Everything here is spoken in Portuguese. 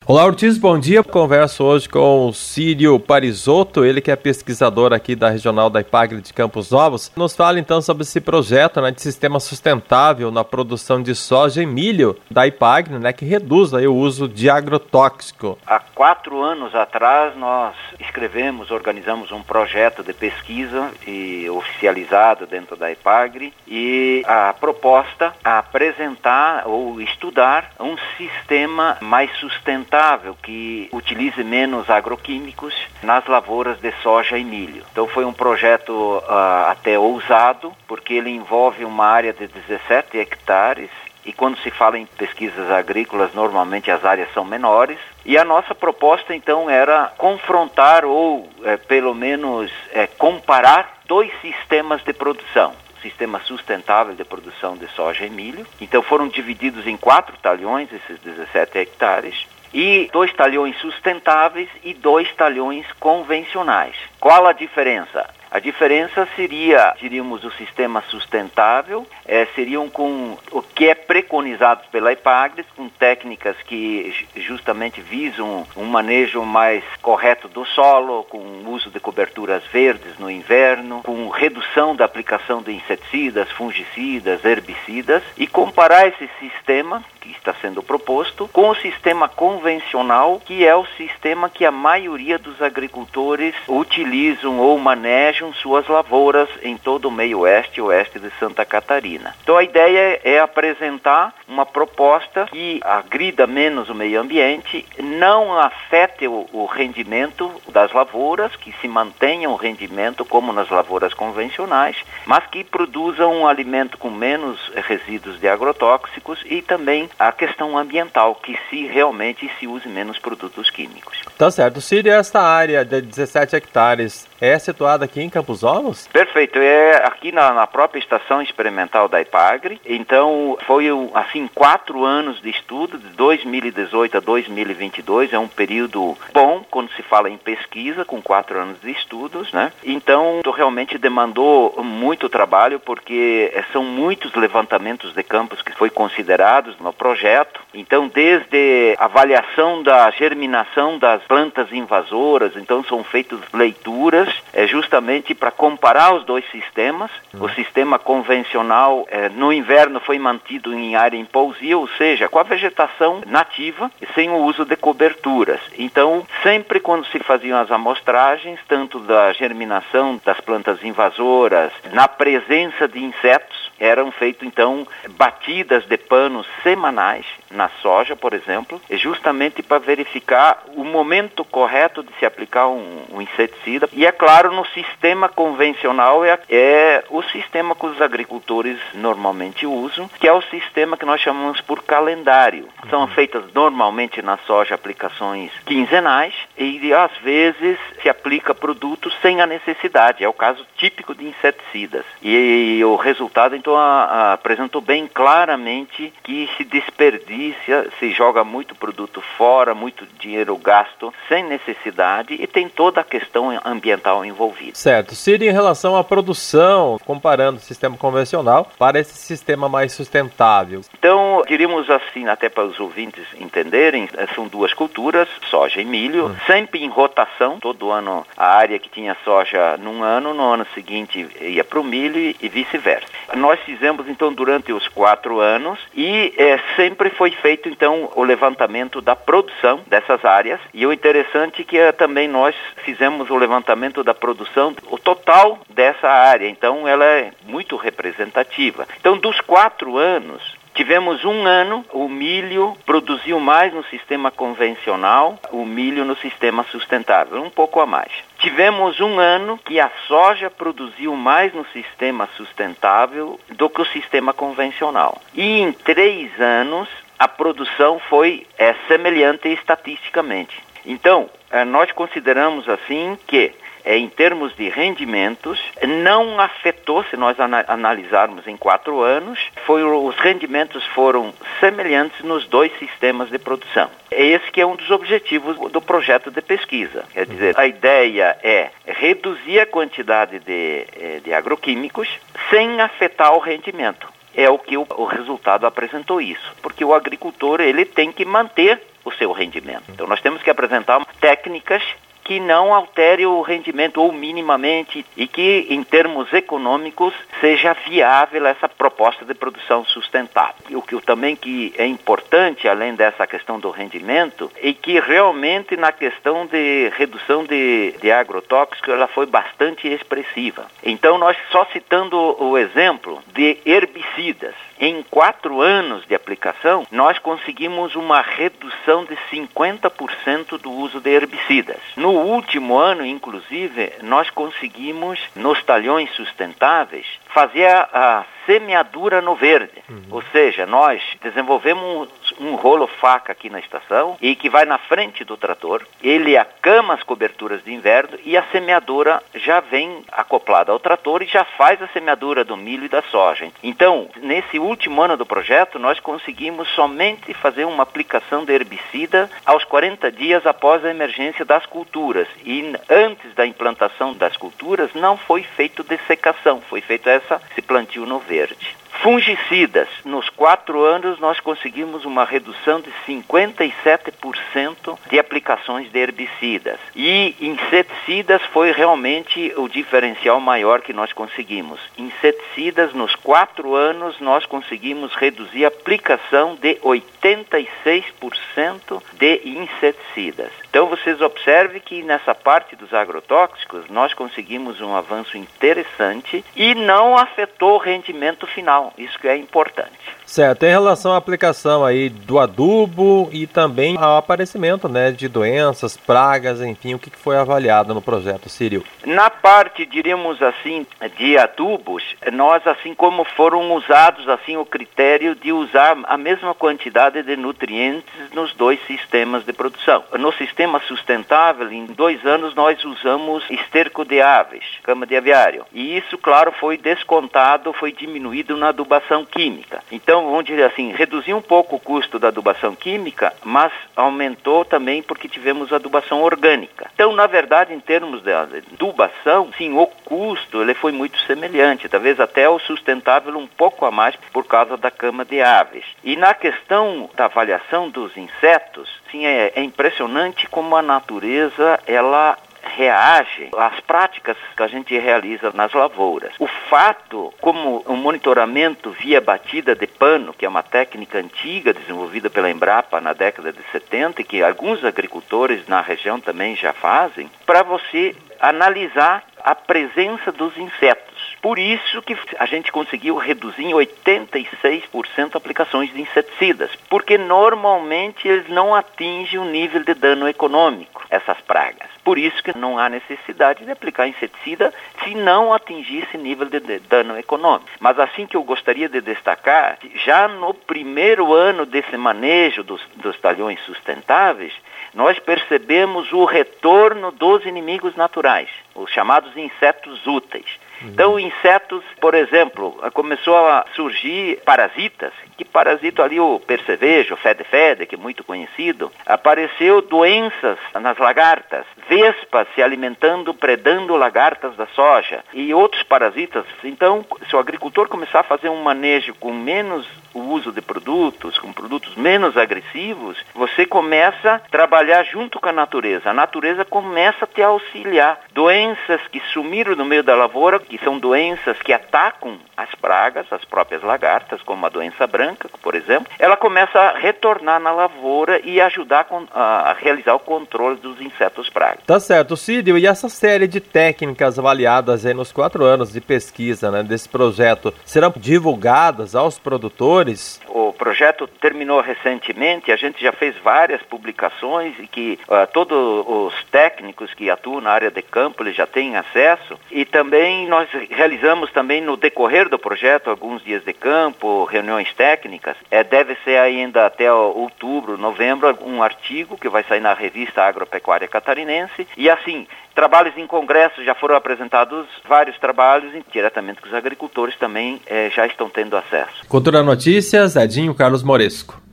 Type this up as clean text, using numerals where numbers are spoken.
Olá, Ortiz, bom dia. Converso hoje com o Círio Parisotto, ele que é pesquisador aqui da Regional da Ipagre de Campos Novos. Nos fala então sobre esse projeto, de sistema sustentável na produção de soja e milho da Ipagre, que reduz aí o uso de agrotóxico. Há 4 anos atrás nós organizamos um projeto de pesquisa oficializado dentro da Ipagre e a proposta é apresentar ou estudar um sistema mais sustentável que utilize menos agroquímicos nas lavouras de soja e milho. Então foi um projeto até ousado, porque ele envolve uma área de 17 hectares e quando se fala em pesquisas agrícolas, normalmente as áreas são menores. E a nossa proposta então era confrontar ou pelo menos comparar 2 sistemas de produção. Sistema sustentável de produção de soja e milho. Então foram divididos em 4 talhões, esses 17 hectares, e 2 talhões sustentáveis e 2 talhões convencionais. Qual a diferença? A diferença seria, diríamos, o sistema sustentável, seriam com o que é preconizado pela Ipagre, com técnicas que justamente visam um manejo mais correto do solo, com o uso de coberturas verdes no inverno, com redução da aplicação de inseticidas, fungicidas, herbicidas, e comparar esse sistema que está sendo proposto com o sistema convencional, que é o sistema que a maioria dos agricultores utilizam ou manejam suas lavouras em todo o meio oeste e oeste de Santa Catarina. Então a ideia é apresentar uma proposta que agrida menos o meio ambiente, não afete o rendimento das lavouras, que se mantenha o rendimento como nas lavouras convencionais, mas que produzam um alimento com menos resíduos de agrotóxicos e também a questão ambiental, que realmente se use menos produtos químicos. Tá certo. Círio, esta área de 17 hectares é situada aqui em Campos Novos? Perfeito, é aqui na própria estação experimental da Ipagre. Então foi 4 anos de estudo, de 2018 a 2022, é um período bom quando se fala em pesquisa, com 4 anos de estudos, Então realmente demandou muito trabalho, porque são muitos levantamentos de campos que foi considerados no projeto. Então desde avaliação da germinação das plantas invasoras, então são feitas leituras, justamente para comparar os 2 sistemas. O sistema convencional no inverno foi mantido em área em pousio, ou seja, com a vegetação nativa e sem o uso de coberturas. Então, sempre quando se faziam as amostragens, tanto da germinação das plantas invasoras, na presença de insetos, eram feitas então batidas de panos semanais na soja, por exemplo, justamente para verificar o momento correto de se aplicar um inseticida. E é claro, no sistema convencional é o sistema que os agricultores normalmente usam, que é o sistema que nós chamamos por calendário. São feitas normalmente na soja aplicações quinzenais e às vezes se aplica produtos sem a necessidade. É o caso típico de inseticidas. E o resultado então apresentou bem claramente que se desperdiça, se joga muito produto fora, muito dinheiro gasto sem necessidade, e tem toda a questão ambiental envolvida. Certo. Círio, em relação à produção, comparando o sistema convencional para esse sistema mais sustentável? Então, diríamos assim, até para os ouvintes entenderem, são 2 culturas, soja e milho, sempre em rotação. Todo ano a área que tinha soja no ano seguinte ia para o milho e vice-versa. Nós fizemos então durante os 4 anos e sempre foi feito então o levantamento da produção dessas áreas, e o interessante é que também nós fizemos o levantamento da produção, o total dessa área, então ela é muito representativa. Então dos 4 anos, tivemos 1 ano, o milho produziu mais no sistema convencional, o milho no sistema sustentável, um pouco a mais. Tivemos 1 ano que a soja produziu mais no sistema sustentável do que o sistema convencional. E em 3 anos, a produção foi semelhante estatisticamente. Então, nós consideramos assim que em termos de rendimentos, não afetou, se nós analisarmos em 4 anos, os rendimentos foram semelhantes nos 2 sistemas de produção. Esse que é um dos objetivos do projeto de pesquisa. Quer dizer, a ideia é reduzir a quantidade de agroquímicos sem afetar o rendimento. É o que o resultado apresentou isso. Porque o agricultor ele tem que manter o seu rendimento. Então nós temos que apresentar técnicas que não altere o rendimento ou minimamente e que, em termos econômicos, seja viável essa proposta de produção sustentável. O que também que é importante, além dessa questão do rendimento, é que realmente na questão de redução de agrotóxicos ela foi bastante expressiva. Então nós só citando o exemplo de herbicidas, em 4 anos de aplicação, nós conseguimos uma redução de 50% do uso de herbicidas. No último ano, inclusive, nós conseguimos, nos talhões sustentáveis, fazer a semeadura no verde. Ou seja, nós desenvolvemos um rolo-faca aqui na estação e que vai na frente do trator, ele acama as coberturas de inverno e a semeadura já vem acoplada ao trator e já faz a semeadura do milho e da soja. Então, nesse último ano do projeto, nós conseguimos somente fazer uma aplicação de herbicida aos 40 dias após a emergência das culturas. E antes da implantação das culturas, não foi feito dessecação, foi feito esse plantio no verde. Fungicidas, nos 4 anos nós conseguimos uma redução de 57% de aplicações de herbicidas. E inseticidas foi realmente o diferencial maior que nós conseguimos. Inseticidas, nos 4 anos nós conseguimos reduzir a aplicação de 86% de inseticidas. Então vocês observem que nessa parte dos agrotóxicos nós conseguimos um avanço interessante e não afetou o rendimento final. Isso que é importante. Certo. Em relação à aplicação aí do adubo e também ao aparecimento, né, de doenças, pragas, enfim, o que foi avaliado no projeto, Círio? Na parte, diríamos assim, de adubos, nós, assim como foram usados assim o critério de usar a mesma quantidade de nutrientes nos 2 sistemas de produção. No sistema sustentável, em 2 anos nós usamos esterco de aves, cama de aviário. E isso, claro, foi descontado, foi diminuído na adubação química. Então, vamos dizer assim, reduziu um pouco o custo da adubação química, mas aumentou também porque tivemos adubação orgânica. Então, na verdade, em termos de adubação, sim, o custo ele foi muito semelhante, talvez até o sustentável um pouco a mais por causa da cama de aves. E na questão da avaliação dos insetos, sim, é impressionante como a natureza, ela reage às práticas que a gente realiza nas lavouras. O fato, como o monitoramento via batida de pano, que é uma técnica antiga desenvolvida pela Embrapa na década de 70 e que alguns agricultores na região também já fazem, para você analisar a presença dos insetos. Por isso que a gente conseguiu reduzir em 86% aplicações de inseticidas, porque normalmente eles não atingem o nível de dano econômico, essas pragas. Por isso que não há necessidade de aplicar inseticida se não atingir esse nível de dano econômico. Mas assim que eu gostaria de destacar, já no primeiro ano desse manejo dos talhões sustentáveis, nós percebemos o retorno dos inimigos naturais, os chamados insetos úteis. Então, insetos, por exemplo, começou a surgir parasitas, que parasita ali o percevejo, o fede-fede, que é muito conhecido. Apareceu doenças nas lagartas, vespas se alimentando, predando lagartas da soja e outros parasitas. Então, se o agricultor começar a fazer um manejo com menos o uso de produtos, com produtos menos agressivos, você começa a trabalhar junto com a natureza. A natureza começa a te auxiliar. Doenças que sumiram no meio da lavoura, que são doenças que atacam as pragas, as próprias lagartas, como a doença branca, por exemplo, ela começa a retornar na lavoura e ajudar a realizar o controle dos insetos pragas. Tá certo, Círio, e essa série de técnicas avaliadas aí nos 4 anos de pesquisa, né, desse projeto, serão divulgadas aos produtores? O projeto terminou recentemente, a gente já fez várias publicações e que todos os técnicos que atuam na área de campo eles já têm acesso, e também nós realizamos também no decorrer do projeto alguns dias de campo, reuniões técnicas. Deve ser ainda até outubro, novembro, um artigo que vai sair na revista Agropecuária Catarinense. E assim, trabalhos em congresso, já foram apresentados vários trabalhos e diretamente com os agricultores também já estão tendo acesso. Cultura Notícias, Edinho Carlos Moresco.